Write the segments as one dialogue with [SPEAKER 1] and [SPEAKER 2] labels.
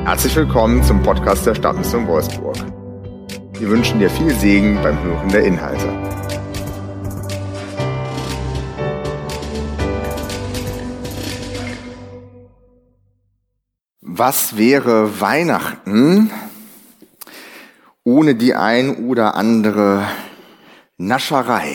[SPEAKER 1] Herzlich willkommen zum Podcast der Stadtmission Wolfsburg. Wir wünschen dir viel Segen beim Hören der Inhalte. Was wäre Weihnachten ohne die ein oder andere Nascherei?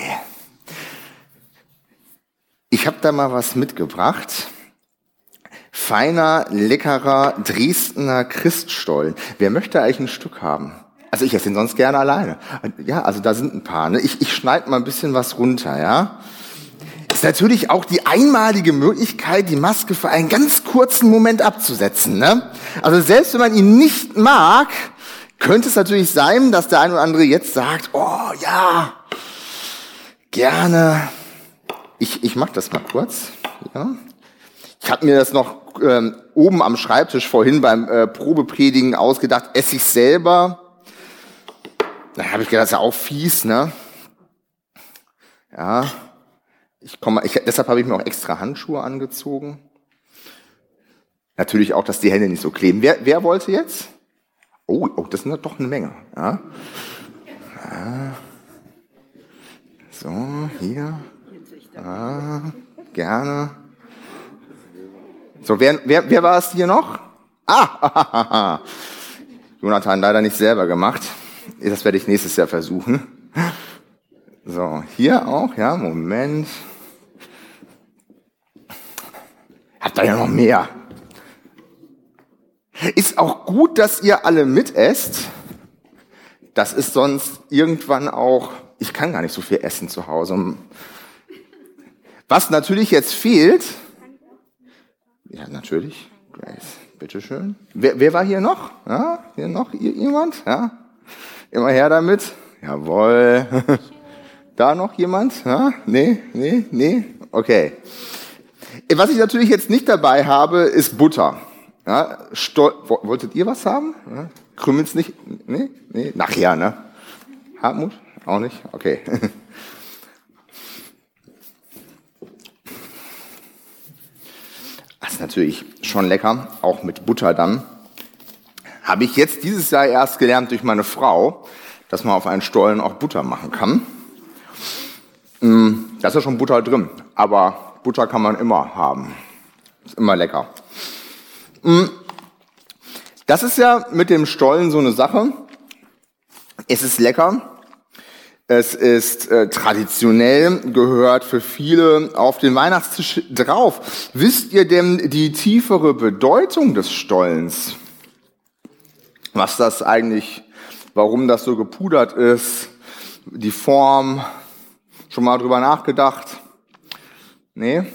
[SPEAKER 1] Ich habe da mal was mitgebracht. Feiner, leckerer Dresdner Christstollen. Wer möchte eigentlich ein Stück haben? Also ich esse ihn sonst gerne alleine. Ja, also da sind ein paar. Ne? Ich schneide mal ein bisschen was runter, ja. Ist natürlich auch die einmalige Möglichkeit, die Maske für einen ganz kurzen Moment abzusetzen. Ne? Also selbst wenn man ihn nicht mag, könnte es natürlich sein, dass der ein oder andere jetzt sagt, oh ja, gerne. Ich mache das mal kurz. Ja. Ich habe mir das noch oben am Schreibtisch vorhin beim Probepredigen ausgedacht, esse ich selber. Da habe ich gedacht, das ist ja auch fies, ne? Ja, deshalb habe ich mir auch extra Handschuhe angezogen. Natürlich auch, dass die Hände nicht so kleben. Wer wollte jetzt? Oh, das sind doch eine Menge. Ja. So, hier. Gerne. So, wer war es hier noch? Jonathan leider nicht selber gemacht. Das werde ich nächstes Jahr versuchen. So, hier auch, ja, Moment. Habt ihr ja noch mehr. Ist auch gut, dass ihr alle mitesst. Das ist sonst irgendwann auch, ich kann gar nicht so viel essen zu Hause. Was natürlich jetzt fehlt, ja, natürlich. Grace, bitteschön. Wer war hier noch? Ja, hier noch jemand? Ja, immer her damit. Jawohl. Da noch jemand? Ja? Nee. Okay. Was ich natürlich jetzt nicht dabei habe, ist Butter. Ja, wolltet ihr was haben? Ja? Krümmelt's nicht? Nee. Nachher, ne? Hartmut? Auch nicht? Okay. Das ist natürlich schon lecker, auch mit Butter dann. Habe ich jetzt dieses Jahr erst gelernt durch meine Frau, dass man auf einen Stollen auch Butter machen kann. Da ist ja schon Butter drin, aber Butter kann man immer haben. Ist immer lecker. Das ist ja mit dem Stollen so eine Sache. Es ist lecker. Es ist traditionell, gehört für viele auf den Weihnachtstisch drauf. Wisst ihr denn die tiefere Bedeutung des Stollens? Was das eigentlich, warum das so gepudert ist, die Form, schon mal drüber nachgedacht? Nee?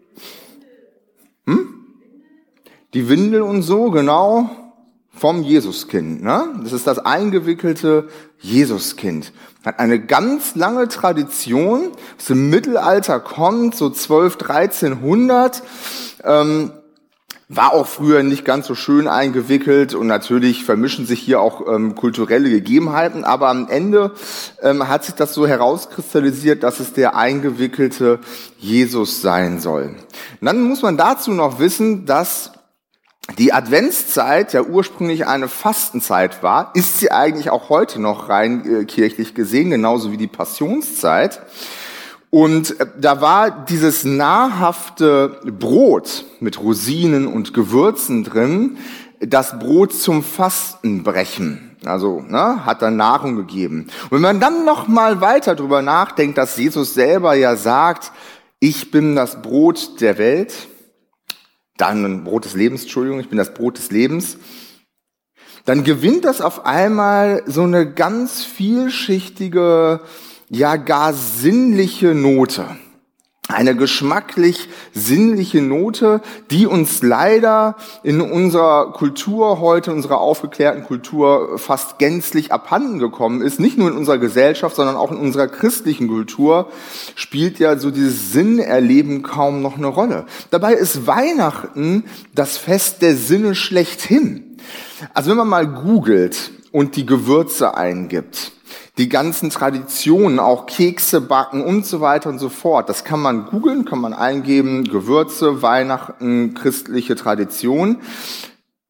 [SPEAKER 1] Die Windel und so, genau. Vom Jesuskind, ne? Das ist das eingewickelte Jesuskind. Hat eine ganz lange Tradition, aus dem Mittelalter kommt, so 1200, 1300. War auch früher nicht ganz so schön eingewickelt und natürlich vermischen sich hier auch kulturelle Gegebenheiten, aber am Ende hat sich das so herauskristallisiert, dass es der eingewickelte Jesus sein soll. Und dann muss man dazu noch wissen, dass die Adventszeit ja ursprünglich eine Fastenzeit war, ist sie eigentlich auch heute noch rein kirchlich gesehen, genauso wie die Passionszeit. Und da war dieses nahrhafte Brot mit Rosinen und Gewürzen drin, das Brot zum Fastenbrechen. Also hat dann Nahrung gegeben. Und wenn man dann noch mal weiter drüber nachdenkt, dass Jesus selber ja sagt, ich bin das Brot der Welt, dann ein Brot des Lebens, ich bin das Brot des Lebens, dann gewinnt das auf einmal so eine ganz vielschichtige, ja gar sinnliche Note. Eine geschmacklich sinnliche Note, die uns leider in unserer Kultur heute, unserer aufgeklärten Kultur fast gänzlich abhanden gekommen ist. Nicht nur in unserer Gesellschaft, sondern auch in unserer christlichen Kultur spielt ja so dieses Sinnerleben kaum noch eine Rolle. Dabei ist Weihnachten das Fest der Sinne schlechthin. Also wenn man mal googelt und die Gewürze eingibt, die ganzen Traditionen, auch Kekse backen und so weiter und so fort. Das kann man googeln, kann man eingeben, Gewürze, Weihnachten, christliche Tradition.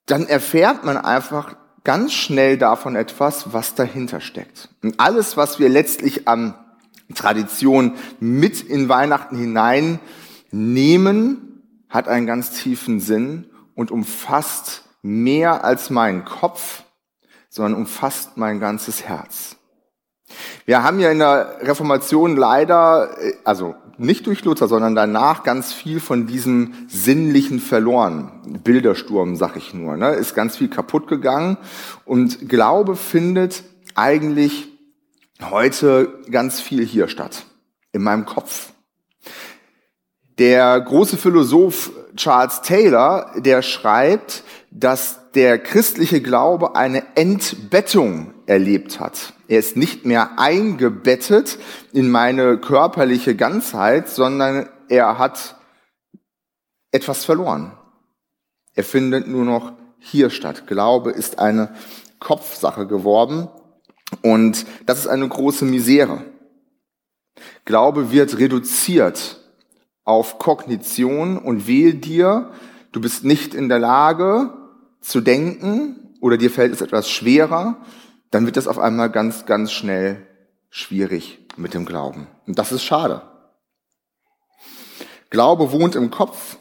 [SPEAKER 1] dann erfährt man einfach ganz schnell davon etwas, was dahinter steckt. Und alles, was wir letztlich an Tradition mit in Weihnachten hineinnehmen, hat einen ganz tiefen Sinn und umfasst mehr als meinen Kopf, sondern umfasst mein ganzes Herz. Wir haben ja in der Reformation leider, also nicht durch Luther, sondern danach ganz viel von diesem Sinnlichen verloren. Bildersturm, sag ich nur, ne? Ist ganz viel kaputt gegangen und Glaube findet eigentlich heute ganz viel hier statt, in meinem Kopf. Der große Philosoph Charles Taylor, der schreibt, dass der christliche Glaube eine Entbettung erlebt hat. Er ist nicht mehr eingebettet in meine körperliche Ganzheit, sondern er hat etwas verloren. Er findet nur noch hier statt. Glaube ist eine Kopfsache geworden und das ist eine große Misere. Glaube wird reduziert auf Kognition und wehe dir, du bist nicht in der Lage zu denken oder dir fällt es etwas schwerer, dann wird das auf einmal ganz, ganz schnell schwierig mit dem Glauben. Und das ist schade. Glaube wohnt im Kopf,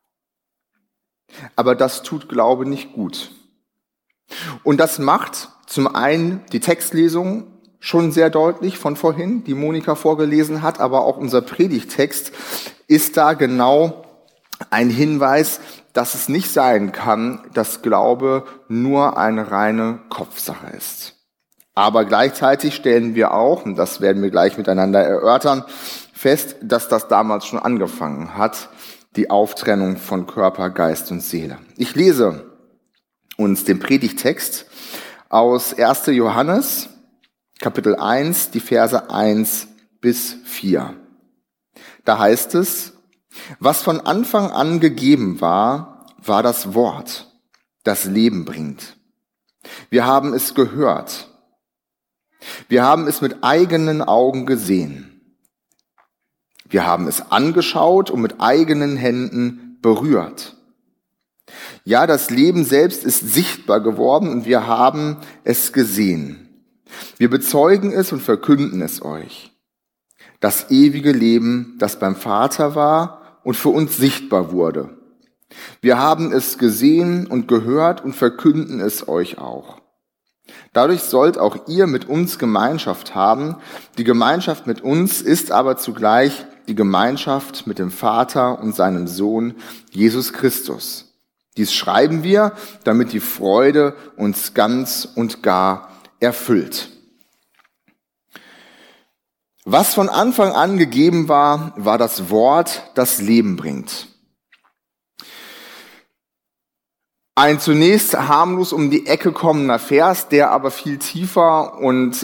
[SPEAKER 1] aber das tut Glaube nicht gut. Und das macht zum einen die Textlesung schon sehr deutlich von vorhin, die Monika vorgelesen hat, aber auch unser Predigttext ist da genau ein Hinweis, dass es nicht sein kann, dass Glaube nur eine reine Kopfsache ist. Aber gleichzeitig stellen wir auch, und das werden wir gleich miteinander erörtern, fest, dass das damals schon angefangen hat, die Auftrennung von Körper, Geist und Seele. Ich lese uns den Predigttext aus 1. Johannes, Kapitel 1, die Verse 1 bis 4. Da heißt es: Was von Anfang an gegeben war, war das Wort, das Leben bringt. Wir haben es gehört. Wir haben es mit eigenen Augen gesehen. Wir haben es angeschaut und mit eigenen Händen berührt. Ja, das Leben selbst ist sichtbar geworden und wir haben es gesehen. Wir bezeugen es und verkünden es euch. Das ewige Leben, das beim Vater war und für uns sichtbar wurde. Wir haben es gesehen und gehört und verkünden es euch auch. Dadurch sollt auch ihr mit uns Gemeinschaft haben. Die Gemeinschaft mit uns ist aber zugleich die Gemeinschaft mit dem Vater und seinem Sohn Jesus Christus. Dies schreiben wir, damit die Freude uns ganz und gar erfüllt. Was von Anfang an gegeben war, war das Wort, das Leben bringt. Ein zunächst harmlos um die Ecke kommender Vers, der aber viel tiefer und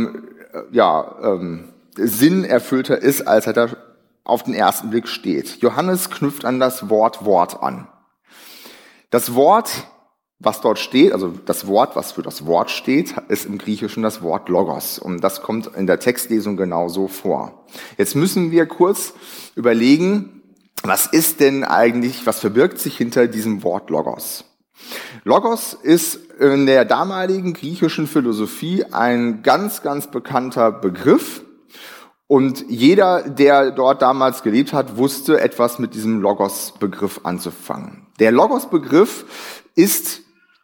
[SPEAKER 1] sinnerfüllter ist, als er da auf den ersten Blick steht. Johannes knüpft an das Wort an. Das Wort, was dort steht, also das Wort, was für das Wort steht, ist im Griechischen das Wort Logos. Und das kommt in der Textlesung genauso vor. Jetzt müssen wir kurz überlegen, was ist denn eigentlich, was verbirgt sich hinter diesem Wort Logos? Logos ist in der damaligen griechischen Philosophie ein ganz, ganz bekannter Begriff. Und jeder, der dort damals gelebt hat, wusste etwas mit diesem Logos-Begriff anzufangen. Der Logos-Begriff ist,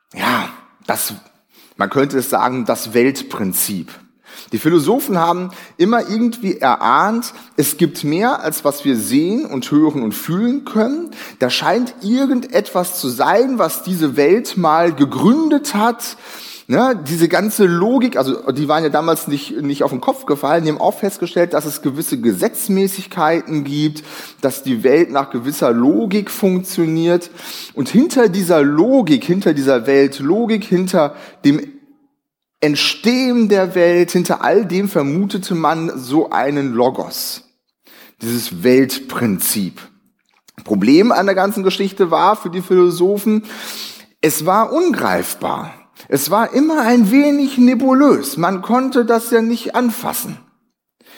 [SPEAKER 1] man könnte es sagen, das Weltprinzip. Die Philosophen haben immer irgendwie erahnt, es gibt mehr, als was wir sehen und hören und fühlen können. Da scheint irgendetwas zu sein, was diese Welt mal gegründet hat. Ne, diese ganze Logik, also die waren ja damals nicht auf den Kopf gefallen, die haben auch festgestellt, dass es gewisse Gesetzmäßigkeiten gibt, dass die Welt nach gewisser Logik funktioniert. Und hinter dieser Logik, hinter dieser Weltlogik, hinter dem Entstehen der Welt, hinter all dem vermutete man so einen Logos, dieses Weltprinzip. Problem an der ganzen Geschichte war für die Philosophen, es war ungreifbar. Es war immer ein wenig nebulös. Man konnte das ja nicht anfassen.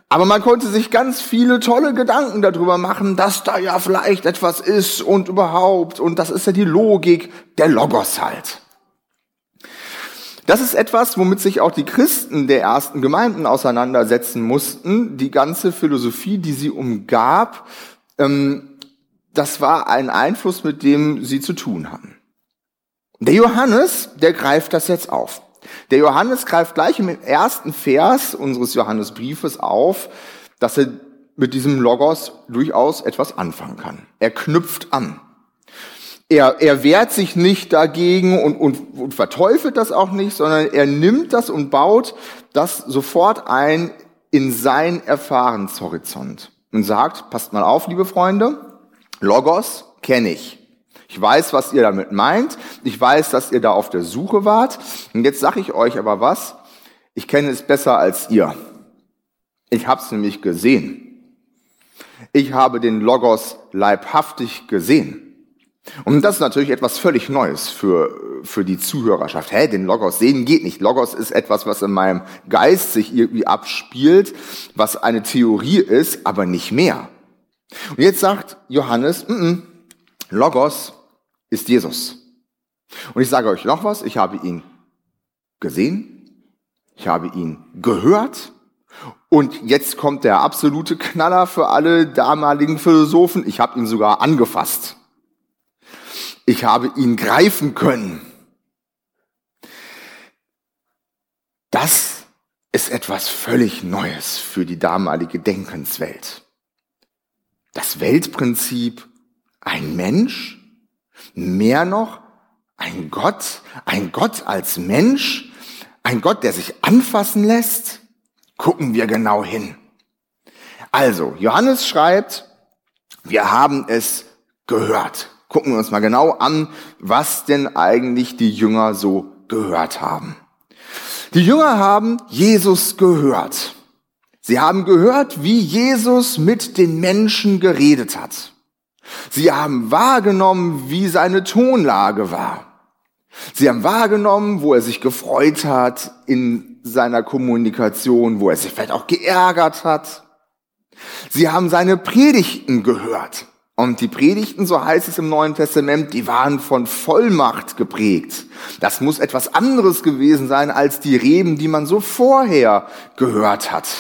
[SPEAKER 1] Aber man konnte sich ganz viele tolle Gedanken darüber machen, dass da ja vielleicht etwas ist und überhaupt. Und das ist ja die Logik, der Logos halt. Das ist etwas, womit sich auch die Christen der ersten Gemeinden auseinandersetzen mussten. Die ganze Philosophie, die sie umgab, das war ein Einfluss, mit dem sie zu tun hatten. Der Johannes, der greift das jetzt auf. Der Johannes greift gleich im ersten Vers unseres Johannesbriefes auf, dass er mit diesem Logos durchaus etwas anfangen kann. Er knüpft an. Er wehrt sich nicht dagegen und verteufelt das auch nicht, sondern er nimmt das und baut das sofort ein in seinen Erfahrenshorizont und sagt, passt mal auf, liebe Freunde, Logos kenne ich. Ich weiß, was ihr damit meint. Ich weiß, dass ihr da auf der Suche wart. Und jetzt sage ich euch aber was. Ich kenne es besser als ihr. Ich habe es nämlich gesehen. Ich habe den Logos leibhaftig gesehen. Und das ist natürlich etwas völlig Neues für die Zuhörerschaft. Den Logos sehen geht nicht. Logos ist etwas, was in meinem Geist sich irgendwie abspielt, was eine Theorie ist, aber nicht mehr. Und jetzt sagt Johannes, Logos ist Jesus. Und ich sage euch noch was, ich habe ihn gesehen, ich habe ihn gehört und jetzt kommt der absolute Knaller für alle damaligen Philosophen, ich habe ihn sogar angefasst. Ich habe ihn greifen können. Das ist etwas völlig Neues für die damalige Denkenswelt. Das Weltprinzip, ein Mensch, mehr noch, ein Gott als Mensch, ein Gott, der sich anfassen lässt, gucken wir genau hin. Also, Johannes schreibt, wir haben es gehört. Gucken wir uns mal genau an, was denn eigentlich die Jünger so gehört haben. Die Jünger haben Jesus gehört. Sie haben gehört, wie Jesus mit den Menschen geredet hat. Sie haben wahrgenommen, wie seine Tonlage war. Sie haben wahrgenommen, wo er sich gefreut hat in seiner Kommunikation, wo er sich vielleicht auch geärgert hat. Sie haben seine Predigten gehört. Und die Predigten, so heißt es im Neuen Testament, die waren von Vollmacht geprägt. Das muss etwas anderes gewesen sein als die Reden, die man so vorher gehört hat.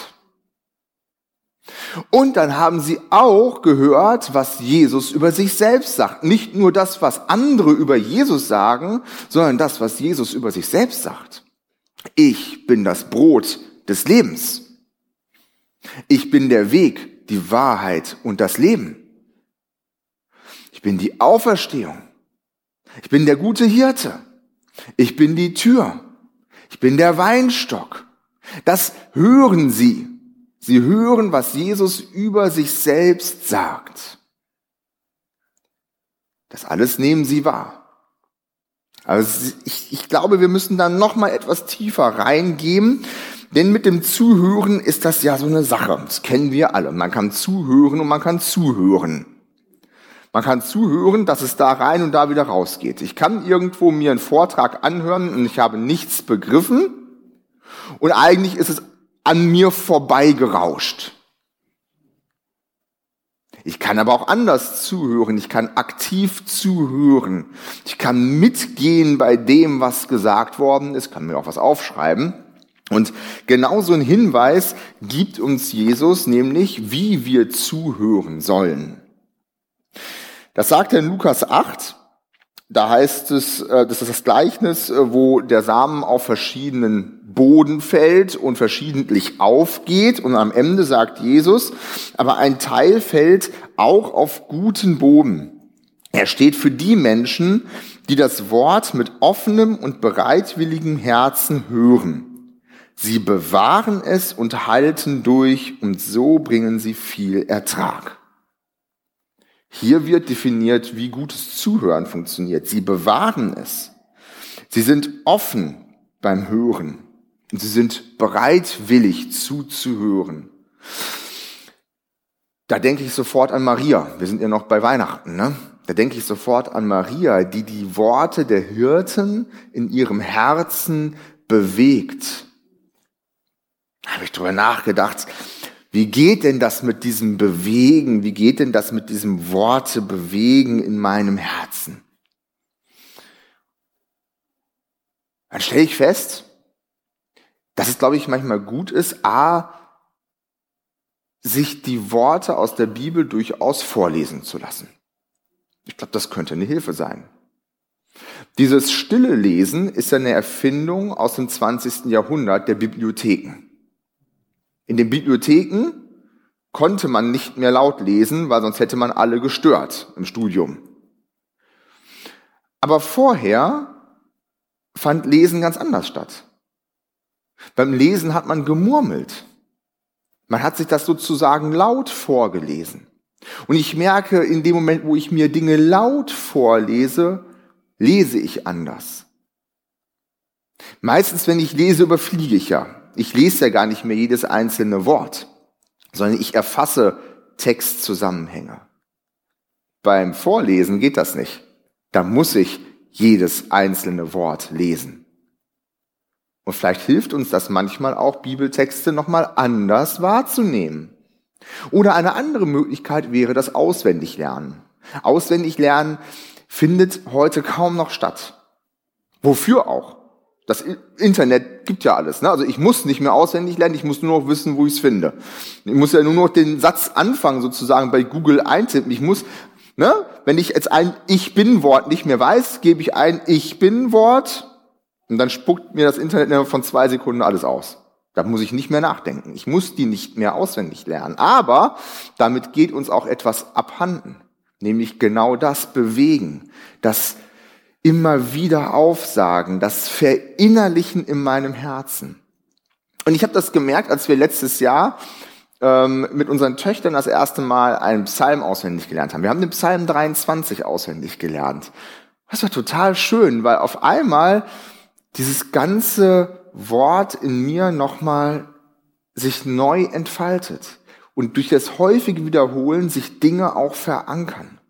[SPEAKER 1] Und dann haben sie auch gehört, was Jesus über sich selbst sagt. Nicht nur das, was andere über Jesus sagen, sondern das, was Jesus über sich selbst sagt. Ich bin das Brot des Lebens. Ich bin der Weg, die Wahrheit und das Leben. Ich bin die Auferstehung. Ich bin der gute Hirte. Ich bin die Tür. Ich bin der Weinstock. Das hören sie. Sie hören, was Jesus über sich selbst sagt. Das alles nehmen sie wahr. Aber ich glaube, wir müssen da noch mal etwas tiefer reingehen, denn mit dem Zuhören ist das ja so eine Sache. Das kennen wir alle. Man kann zuhören und man kann zuhören. Man kann zuhören, dass es da rein und da wieder rausgeht. Ich kann irgendwo mir einen Vortrag anhören und ich habe nichts begriffen und eigentlich ist es an mir vorbeigerauscht. Ich kann aber auch anders zuhören. Ich kann aktiv zuhören. Ich kann mitgehen bei dem, was gesagt worden ist. Kann mir auch was aufschreiben. Und genau so ein Hinweis gibt uns Jesus, nämlich wie wir zuhören sollen. Das sagt er in Lukas 8, da heißt es, das ist das Gleichnis, wo der Samen auf verschiedenen Boden fällt und verschiedentlich aufgeht und am Ende sagt Jesus, aber ein Teil fällt auch auf guten Boden. Er steht für die Menschen, die das Wort mit offenem und bereitwilligem Herzen hören. Sie bewahren es und halten durch und so bringen sie viel Ertrag. Hier wird definiert, wie gutes Zuhören funktioniert. Sie bewahren es. Sie sind offen beim Hören. Und sie sind bereitwillig zuzuhören. Da denke ich sofort an Maria. Wir sind ja noch bei Weihnachten, ne? Da denke ich sofort an Maria, die die Worte der Hirten in ihrem Herzen bewegt. Da habe ich drüber nachgedacht. Wie geht denn das mit diesem Bewegen? Wie geht denn das mit diesem Worte bewegen in meinem Herzen? Dann stelle ich fest, dass es, glaube ich, manchmal gut ist, sich die Worte aus der Bibel durchaus vorlesen zu lassen. Ich glaube, das könnte eine Hilfe sein. Dieses stille Lesen ist eine Erfindung aus dem 20. Jahrhundert der Bibliotheken. In den Bibliotheken konnte man nicht mehr laut lesen, weil sonst hätte man alle gestört im Studium. Aber vorher fand Lesen ganz anders statt. Beim Lesen hat man gemurmelt. Man hat sich das sozusagen laut vorgelesen. Und ich merke, in dem Moment, wo ich mir Dinge laut vorlese, lese ich anders. Meistens, wenn ich lese, überfliege ich ja. Ich lese ja gar nicht mehr jedes einzelne Wort, sondern ich erfasse Textzusammenhänge. Beim Vorlesen geht das nicht. Da muss ich jedes einzelne Wort lesen. Und vielleicht hilft uns das manchmal auch, Bibeltexte nochmal anders wahrzunehmen. Oder eine andere Möglichkeit wäre das Auswendiglernen. Auswendiglernen findet heute kaum noch statt. Wofür auch? Das Internet gibt ja alles. Ne? Also ich muss nicht mehr auswendig lernen, ich muss nur noch wissen, wo ich es finde. Ich muss ja nur noch den Satz anfangen, sozusagen bei Google eintippen. Ich muss, wenn ich jetzt ein Ich-Bin-Wort nicht mehr weiß, gebe ich ein Ich-Bin-Wort und dann spuckt mir das Internet innerhalb von 2 Sekunden alles aus. Da muss ich nicht mehr nachdenken. Ich muss die nicht mehr auswendig lernen. Aber damit geht uns auch etwas abhanden. Nämlich genau das Bewegen, das immer wieder Aufsagen, das Verinnerlichen in meinem Herzen. Und ich habe das gemerkt, als wir letztes Jahr mit unseren Töchtern das erste Mal einen Psalm auswendig gelernt haben. Wir haben den Psalm 23 auswendig gelernt. Das war total schön, weil auf einmal dieses ganze Wort in mir nochmal sich neu entfaltet und durch das häufige Wiederholen sich Dinge auch verankern.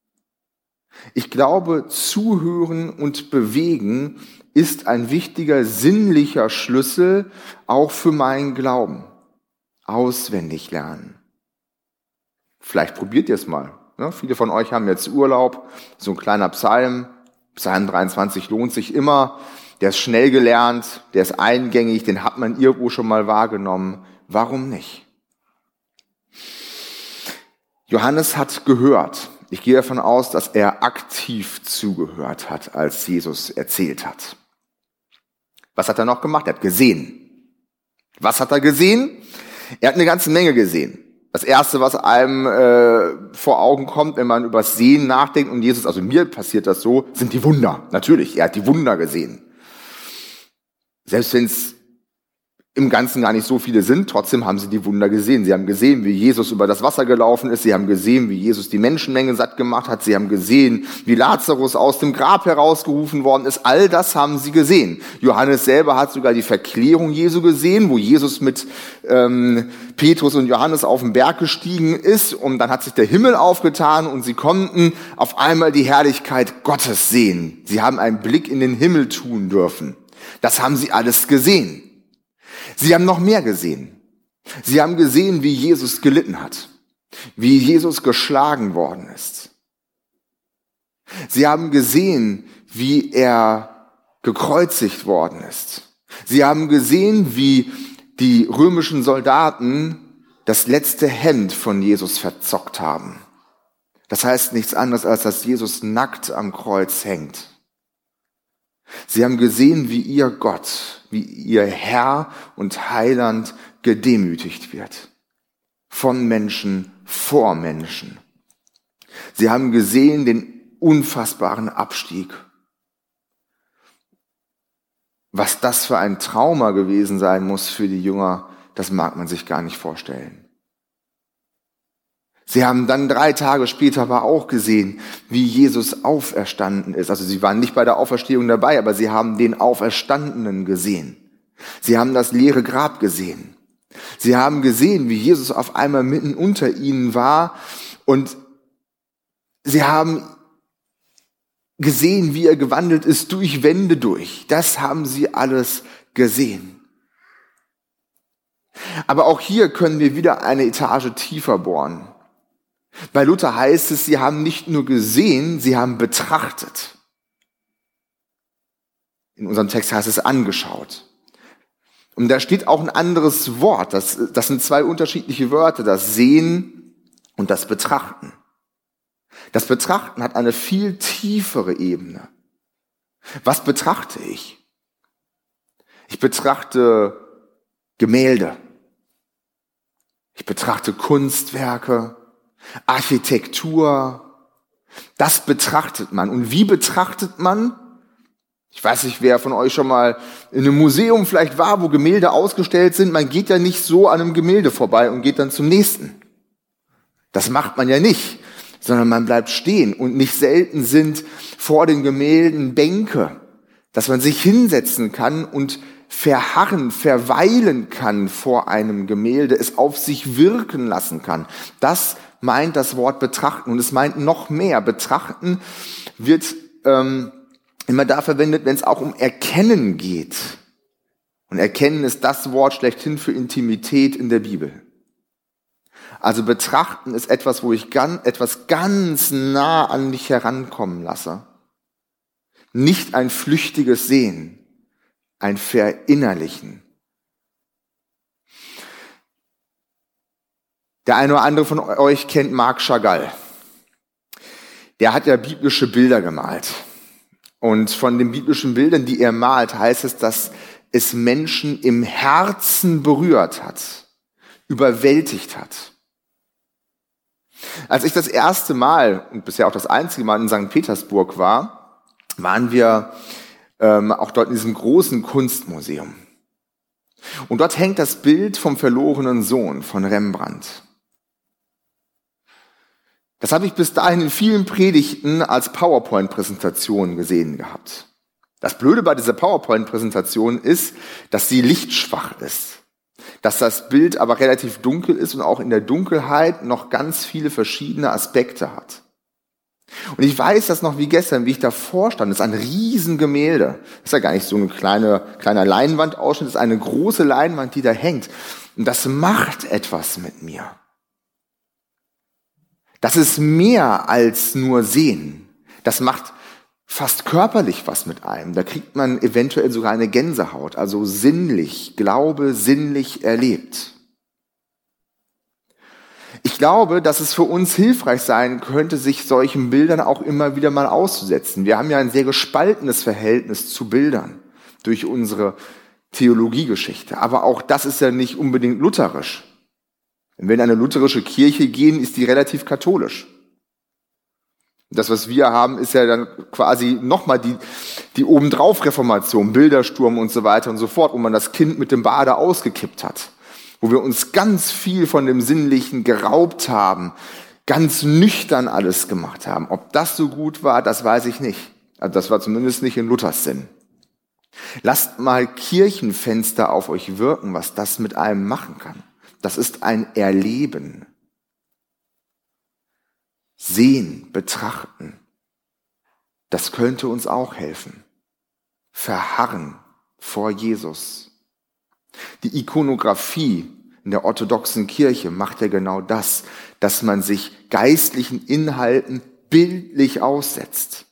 [SPEAKER 1] Ich glaube, zuhören und bewegen ist ein wichtiger sinnlicher Schlüssel auch für meinen Glauben. Auswendig lernen. Vielleicht probiert ihr es mal. Ne? Viele von euch haben jetzt Urlaub, so ein kleiner Psalm. Psalm 23 lohnt sich immer. Der ist schnell gelernt, der ist eingängig, den hat man irgendwo schon mal wahrgenommen. Warum nicht? Johannes hat gehört. Ich gehe davon aus, dass er aktiv zugehört hat, als Jesus erzählt hat. Was hat er noch gemacht? Er hat gesehen. Was hat er gesehen? Er hat eine ganze Menge gesehen. Das Erste, was einem vor Augen kommt, wenn man über das Sehen nachdenkt und Jesus, also mir passiert das so, sind die Wunder. Natürlich, er hat die Wunder gesehen. Selbst wenn es im Ganzen gar nicht so viele sind, trotzdem haben sie die Wunder gesehen. Sie haben gesehen, wie Jesus über das Wasser gelaufen ist. Sie haben gesehen, wie Jesus die Menschenmenge satt gemacht hat. Sie haben gesehen, wie Lazarus aus dem Grab herausgerufen worden ist. All das haben sie gesehen. Johannes selber hat sogar die Verklärung Jesu gesehen, wo Jesus mit Petrus und Johannes auf den Berg gestiegen ist. Und dann hat sich der Himmel aufgetan und sie konnten auf einmal die Herrlichkeit Gottes sehen. Sie haben einen Blick in den Himmel tun dürfen. Das haben sie alles gesehen. Sie haben noch mehr gesehen. Sie haben gesehen, wie Jesus gelitten hat, wie Jesus geschlagen worden ist. Sie haben gesehen, wie er gekreuzigt worden ist. Sie haben gesehen, wie die römischen Soldaten das letzte Hemd von Jesus verzockt haben. Das heißt nichts anderes, als dass Jesus nackt am Kreuz hängt. Sie haben gesehen, wie ihr Gott, wie ihr Herr und Heiland gedemütigt wird. Von Menschen, vor Menschen. Sie haben gesehen den unfassbaren Abstieg. Was das für ein Trauma gewesen sein muss für die Jünger, das mag man sich gar nicht vorstellen. Sie haben dann 3 Tage später aber auch gesehen, wie Jesus auferstanden ist. Also sie waren nicht bei der Auferstehung dabei, aber sie haben den Auferstandenen gesehen. Sie haben das leere Grab gesehen. Sie haben gesehen, wie Jesus auf einmal mitten unter ihnen war und sie haben gesehen, wie er gewandelt ist durch Wände durch. Das haben sie alles gesehen. Aber auch hier können wir wieder eine Etage tiefer bohren. Bei Luther heißt es, sie haben nicht nur gesehen, sie haben betrachtet. In unserem Text heißt es angeschaut. Und da steht auch ein anderes Wort. Das sind zwei unterschiedliche Wörter, das Sehen und das Betrachten. Das Betrachten hat eine viel tiefere Ebene. Was betrachte ich? Ich betrachte Gemälde. Ich betrachte Kunstwerke, Architektur. Das betrachtet man. Und wie betrachtet man? Ich weiß nicht, wer von euch schon mal in einem Museum vielleicht war, wo Gemälde ausgestellt sind. Man geht ja nicht so an einem Gemälde vorbei und geht dann zum nächsten. Das macht man ja nicht, sondern man bleibt stehen. Und nicht selten sind vor den Gemälden Bänke, dass man sich hinsetzen kann und verweilen kann vor einem Gemälde, es auf sich wirken lassen kann. Das meint das Wort betrachten. Und es meint noch mehr. Betrachten wird immer da verwendet, wenn es auch um Erkennen geht. Und Erkennen ist das Wort schlechthin für Intimität in der Bibel. Also betrachten ist etwas, wo ich etwas ganz nah an mich herankommen lasse. Nicht ein flüchtiges Sehen, ein Verinnerlichen. Der eine oder andere von euch kennt Marc Chagall. Der hat ja biblische Bilder gemalt. Und von den biblischen Bildern, die er malt, heißt es, dass es Menschen im Herzen berührt hat, überwältigt hat. Als ich das erste Mal und bisher auch das einzige Mal in St. Petersburg war, waren wir auch dort in diesem großen Kunstmuseum. Und dort hängt das Bild vom verlorenen Sohn von Rembrandt. Das habe ich bis dahin in vielen Predigten als PowerPoint-Präsentation gesehen gehabt. Das Blöde bei dieser PowerPoint-Präsentation ist, dass sie lichtschwach ist. Dass das Bild aber relativ dunkel ist und auch in der Dunkelheit noch ganz viele verschiedene Aspekte hat. Und ich weiß das noch wie gestern, wie ich davor stand. Das ist ein Riesengemälde. Das ist ja gar nicht so ein kleiner Leinwandausschnitt, das ist eine große Leinwand, die da hängt. Und das macht etwas mit mir. Das ist mehr als nur Sehen. Das macht fast körperlich was mit einem. Da kriegt man eventuell sogar eine Gänsehaut. Also sinnlich, Glaube sinnlich erlebt. Ich glaube, dass es für uns hilfreich sein könnte, sich solchen Bildern auch immer wieder mal auszusetzen. Wir haben ja ein sehr gespaltenes Verhältnis zu Bildern durch unsere Theologiegeschichte. Aber auch das ist ja nicht unbedingt lutherisch. Wenn wir in eine lutherische Kirche gehen, ist die relativ katholisch. Das, was wir haben, ist ja dann quasi nochmal die Obendrauf-Reformation, Bildersturm und so weiter und so fort, wo man das Kind mit dem Bade ausgekippt hat. Wo wir uns ganz viel von dem Sinnlichen geraubt haben, ganz nüchtern alles gemacht haben. Ob das so gut war, das weiß ich nicht. Also das war zumindest nicht in Luthers Sinn. Lasst mal Kirchenfenster auf euch wirken, was das mit einem machen kann. Das ist ein Erleben. Sehen, betrachten. Das könnte uns auch helfen. Verharren vor Jesus. Die Ikonografie in der orthodoxen Kirche macht ja genau das, dass man sich geistlichen Inhalten bildlich aussetzt.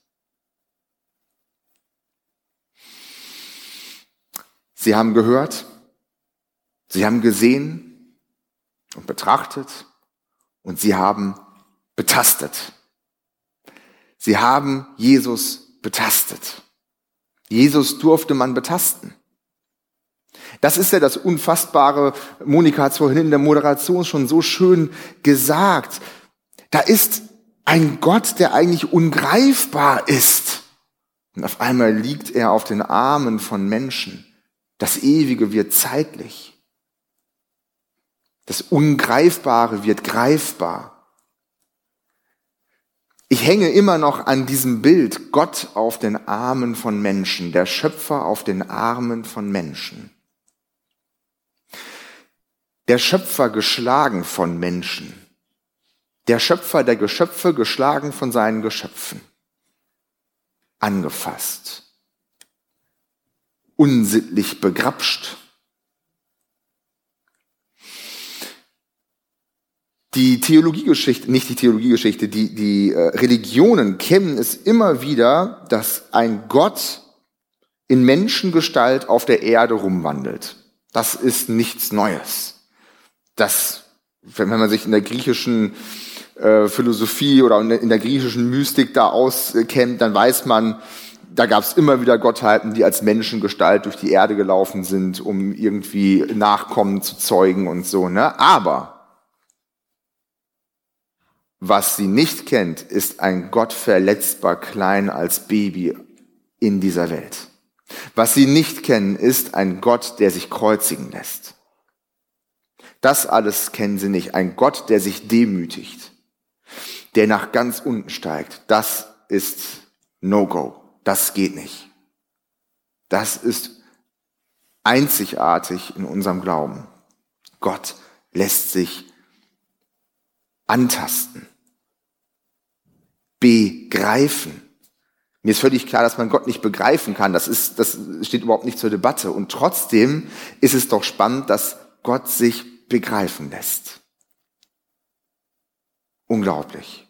[SPEAKER 1] Sie haben gehört, sie haben gesehen und betrachtet und sie haben betastet. Sie haben Jesus betastet. Jesus durfte man betasten. Das ist ja das Unfassbare. Monika hat es vorhin in der Moderation schon so schön gesagt. Da ist ein Gott, der eigentlich ungreifbar ist. Und auf einmal liegt er auf den Armen von Menschen. Das Ewige wird zeitlich. Das Ungreifbare wird greifbar. Ich hänge immer noch an diesem Bild, Gott auf den Armen von Menschen, der Schöpfer auf den Armen von Menschen. Der Schöpfer geschlagen von Menschen. Der Schöpfer der Geschöpfe geschlagen von seinen Geschöpfen. Angefasst. Unsittlich begrapscht. Die Religionen kennen es immer wieder, dass ein Gott in Menschengestalt auf der Erde rumwandelt. Das ist nichts Neues. Das, wenn man sich in der griechischen Philosophie oder in der griechischen Mystik da auskennt, dann weiß man, da gab es immer wieder Gottheiten, die als Menschengestalt durch die Erde gelaufen sind, um irgendwie Nachkommen zu zeugen und so, ne? Aber was sie nicht kennt, ist ein Gott verletzbar klein als Baby in dieser Welt. Was sie nicht kennen, ist ein Gott, der sich kreuzigen lässt. Das alles kennen sie nicht. Ein Gott, der sich demütigt, der nach ganz unten steigt. Das ist No-Go. Das geht nicht. Das ist einzigartig in unserem Glauben. Gott lässt sich antasten, begreifen. Mir ist völlig klar, dass man Gott nicht begreifen kann. Das steht überhaupt nicht zur Debatte. Und trotzdem ist es doch spannend, dass Gott sich begreifen lässt. Unglaublich.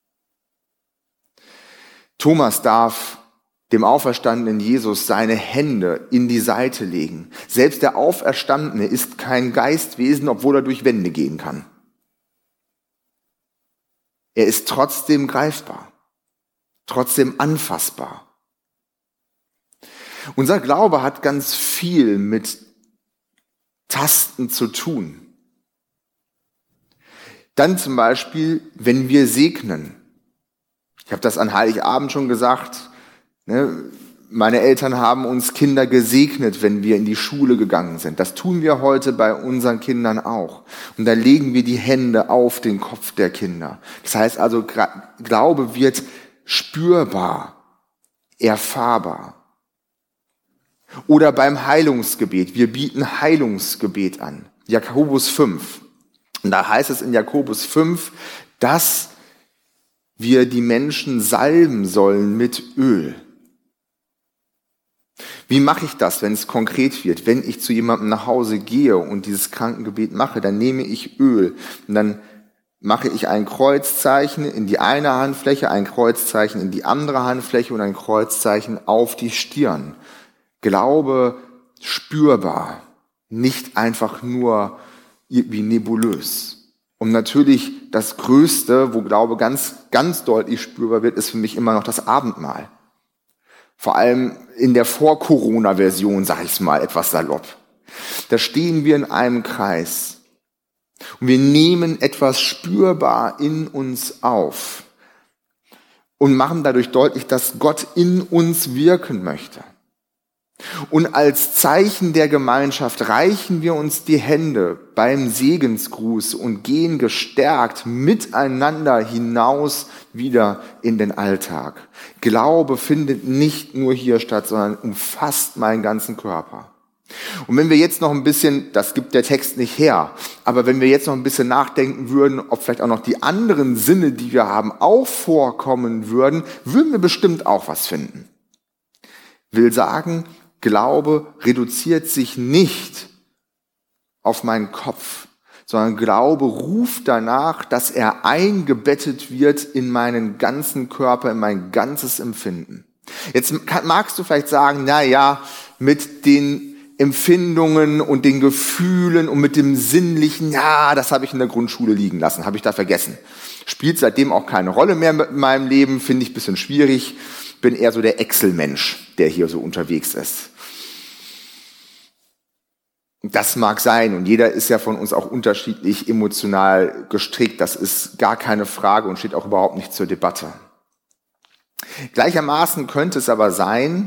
[SPEAKER 1] Thomas darf dem auferstandenen Jesus seine Hände in die Seite legen. Selbst der Auferstandene ist kein Geistwesen, obwohl er durch Wände gehen kann. Er ist trotzdem greifbar, trotzdem anfassbar. Unser Glaube hat ganz viel mit Tasten zu tun. Dann zum Beispiel, wenn wir segnen. Ich habe das an Heiligabend schon gesagt. Ne? Meine Eltern haben uns Kinder gesegnet, wenn wir in die Schule gegangen sind. Das tun wir heute bei unseren Kindern auch. Und da legen wir die Hände auf den Kopf der Kinder. Das heißt also, Glaube wird spürbar, erfahrbar. Oder beim Heilungsgebet. Wir bieten Heilungsgebet an. Jakobus 5. Und da heißt es in Jakobus 5, dass wir die Menschen salben sollen mit Öl. Wie mache ich das, wenn es konkret wird? Wenn ich zu jemandem nach Hause gehe und dieses Krankengebet mache, dann nehme ich Öl und dann mache ich ein Kreuzzeichen in die eine Handfläche, ein Kreuzzeichen in die andere Handfläche und ein Kreuzzeichen auf die Stirn. Glaube spürbar, nicht einfach nur irgendwie nebulös. Und natürlich das Größte, wo Glaube ganz, ganz deutlich spürbar wird, ist für mich immer noch das Abendmahl. Vor allem in der Vor-Corona-Version, sage ich es mal etwas salopp. Da stehen wir in einem Kreis und wir nehmen etwas spürbar in uns auf und machen dadurch deutlich, dass Gott in uns wirken möchte. Und als Zeichen der Gemeinschaft reichen wir uns die Hände beim Segensgruß und gehen gestärkt miteinander hinaus wieder in den Alltag. Glaube findet nicht nur hier statt, sondern umfasst meinen ganzen Körper. Und wenn wir jetzt noch ein bisschen, das gibt der Text nicht her, aber wenn wir jetzt noch ein bisschen nachdenken würden, ob vielleicht auch noch die anderen Sinne, die wir haben, auch vorkommen würden, würden wir bestimmt auch was finden. Will sagen, Glaube reduziert sich nicht auf meinen Kopf, sondern Glaube ruft danach, dass er eingebettet wird in meinen ganzen Körper, in mein ganzes Empfinden. Jetzt magst du vielleicht sagen, na ja, mit den Empfindungen und den Gefühlen und mit dem Sinnlichen, ja, das habe ich in der Grundschule liegen lassen, habe ich da vergessen. Spielt seitdem auch keine Rolle mehr in meinem Leben, finde ich ein bisschen schwierig. Bin eher so der Excel-Mensch, der hier so unterwegs ist. Das mag sein und jeder ist ja von uns auch unterschiedlich emotional gestrickt. Das ist gar keine Frage und steht auch überhaupt nicht zur Debatte. Gleichermaßen könnte es aber sein,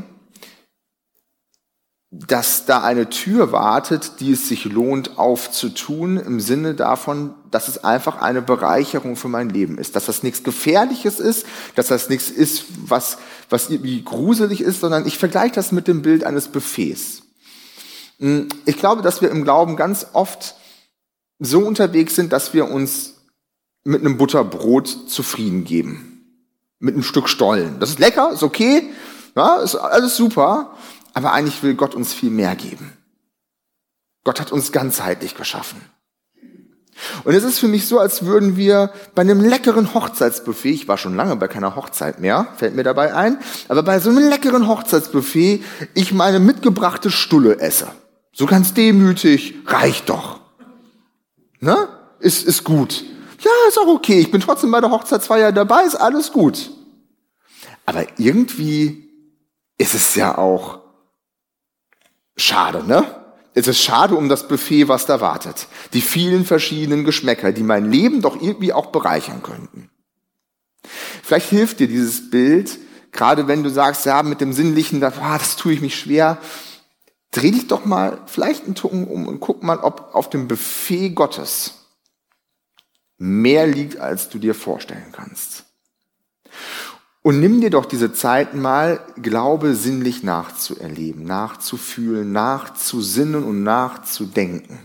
[SPEAKER 1] dass da eine Tür wartet, die es sich lohnt aufzutun, im Sinne davon, dass es einfach eine Bereicherung für mein Leben ist. Dass das nichts Gefährliches ist, dass das nichts ist, was irgendwie gruselig ist, sondern ich vergleiche das mit dem Bild eines Buffets. Ich glaube, dass wir im Glauben ganz oft so unterwegs sind, dass wir uns mit einem Butterbrot zufrieden geben. Mit einem Stück Stollen. Das ist lecker, ist okay, ja, ist alles super, aber eigentlich will Gott uns viel mehr geben. Gott hat uns ganzheitlich geschaffen. Und es ist für mich so, als würden wir bei einem leckeren Hochzeitsbuffet, ich war schon lange bei keiner Hochzeit mehr, fällt mir dabei ein, aber bei so einem leckeren Hochzeitsbuffet ich meine mitgebrachte Stulle esse. So ganz demütig, reicht doch. Ne? Ist gut. Ja, ist auch okay, ich bin trotzdem bei der Hochzeitsfeier dabei, ist alles gut. Aber irgendwie ist es ja auch schade, ne? Es ist schade um das Buffet, was da wartet. Die vielen verschiedenen Geschmäcker, die mein Leben doch irgendwie auch bereichern könnten. Vielleicht hilft dir dieses Bild, gerade wenn du sagst, ja, mit dem Sinnlichen, das tue ich mich schwer. Dreh dich doch mal vielleicht einen Tucken um und guck mal, ob auf dem Buffet Gottes mehr liegt, als du dir vorstellen kannst. Und nimm dir doch diese Zeit mal, Glaube sinnlich nachzuerleben, nachzufühlen, nachzusinnen und nachzudenken.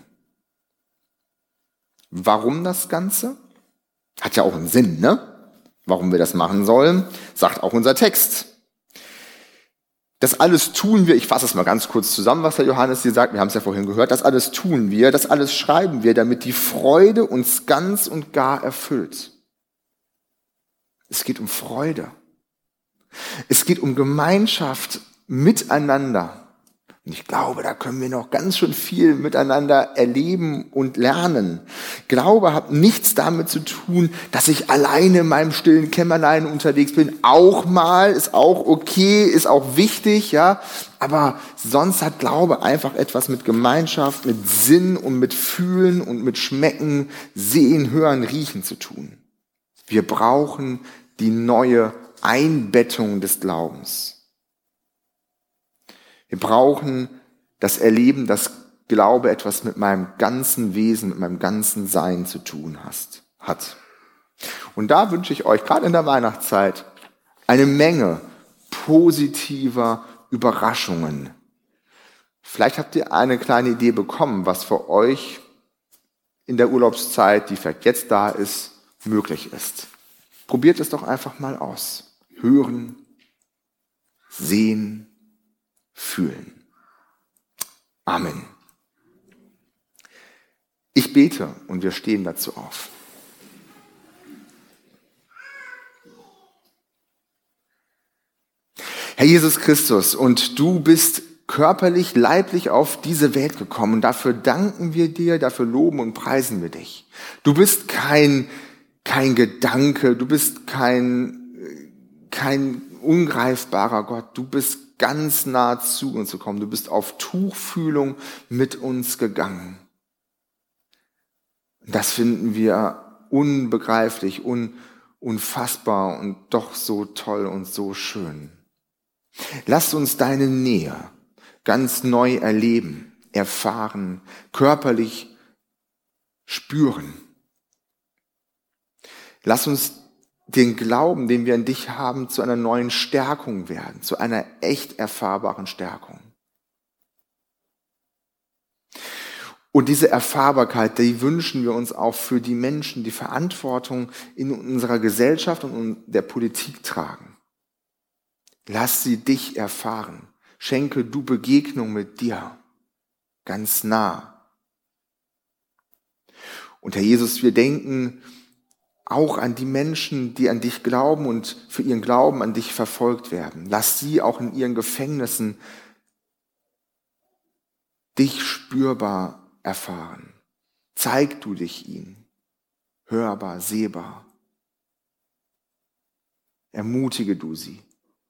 [SPEAKER 1] Warum das Ganze? Hat ja auch einen Sinn, ne? Warum wir das machen sollen, sagt auch unser Text. Das alles tun wir, ich fasse es mal ganz kurz zusammen, was der Johannes hier sagt, wir haben es ja vorhin gehört, das alles tun wir, das alles schreiben wir, damit die Freude uns ganz und gar erfüllt. Es geht um Freude. Es geht um Gemeinschaft miteinander. Und ich glaube, da können wir noch ganz schön viel miteinander erleben und lernen. Glaube hat nichts damit zu tun, dass ich alleine in meinem stillen Kämmerlein unterwegs bin. Auch mal, ist auch okay, ist auch wichtig, ja. Aber sonst hat Glaube einfach etwas mit Gemeinschaft, mit Sinn und mit Fühlen und mit Schmecken, Sehen, Hören, Riechen zu tun. Wir brauchen die neue Einbettung des Glaubens. Wir brauchen das Erleben, dass Glaube etwas mit meinem ganzen Wesen, mit meinem ganzen Sein zu tun hat. Und da wünsche ich euch gerade in der Weihnachtszeit eine Menge positiver Überraschungen. Vielleicht habt ihr eine kleine Idee bekommen, was für euch in der Urlaubszeit, die vielleicht jetzt da ist, möglich ist. Probiert es doch einfach mal aus. Hören, sehen, fühlen. Amen. Ich bete und wir stehen dazu auf. Herr Jesus Christus, und du bist körperlich, leiblich auf diese Welt gekommen. Und dafür danken wir dir, dafür loben und preisen wir dich. Du bist kein Gedanke, du bist kein ungreifbarer Gott, du bist ganz nah zu uns gekommen, du bist auf Tuchfühlung mit uns gegangen. Das finden wir unbegreiflich, unfassbar und doch so toll und so schön. Lass uns deine Nähe ganz neu erleben, erfahren, körperlich spüren. Lass uns den Glauben, den wir an dich haben, zu einer neuen Stärkung werden, zu einer echt erfahrbaren Stärkung. Und diese Erfahrbarkeit, die wünschen wir uns auch für die Menschen, die Verantwortung in unserer Gesellschaft und in der Politik tragen. Lass sie dich erfahren. Schenke du Begegnung mit dir, ganz nah. Und Herr Jesus, wir denken auch an die Menschen, die an dich glauben und für ihren Glauben an dich verfolgt werden. Lass sie auch in ihren Gefängnissen dich spürbar erfahren. Zeig du dich ihnen, hörbar, sehbar. Ermutige du sie.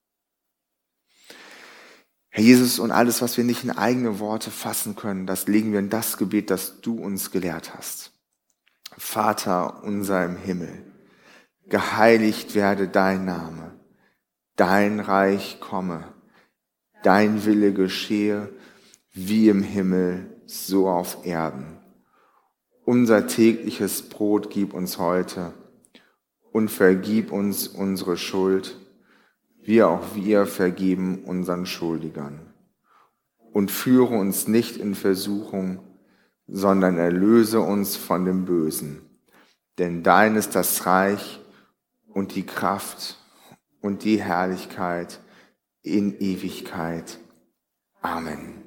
[SPEAKER 1] Herr Jesus, und alles, was wir nicht in eigene Worte fassen können, das legen wir in das Gebet, das du uns gelehrt hast. Vater unser im Himmel, geheiligt werde dein Name, dein Reich komme, dein Wille geschehe, wie im Himmel, so auf Erden. Unser tägliches Brot gib uns heute und vergib uns unsere Schuld, wie auch wir vergeben unseren Schuldigern. Und führe uns nicht in Versuchung, sondern erlöse uns von dem Bösen. Denn dein ist das Reich und die Kraft und die Herrlichkeit in Ewigkeit. Amen.